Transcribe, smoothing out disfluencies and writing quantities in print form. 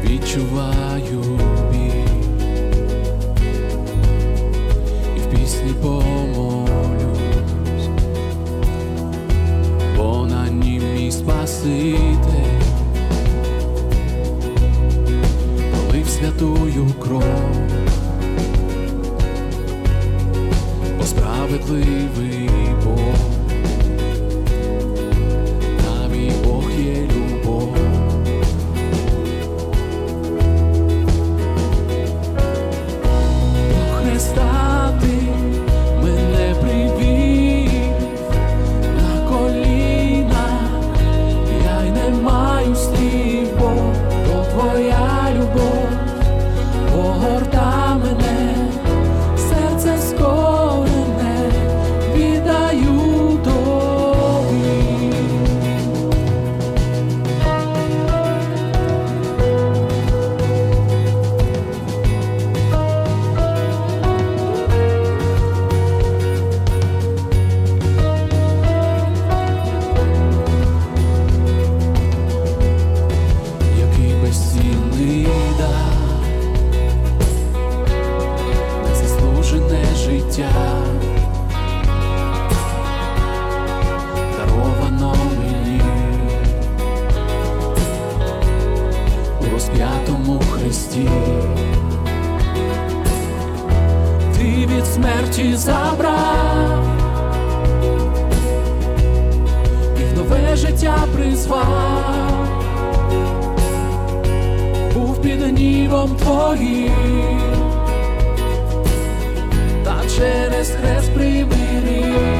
відчуваю біль, і в пісні помолюсь, бо на нім мій Спаситель полив святую кров, бо справедливий Бог. Твоя любов погорта мене, серце скорене віддаю тобі. Безцінний дар, незаслужене життя, даровано мені у розп'ятому Христі. Ти від смерті забрав і в нове життя призвав. Був під гнівом твоїм, та через хрест примирив.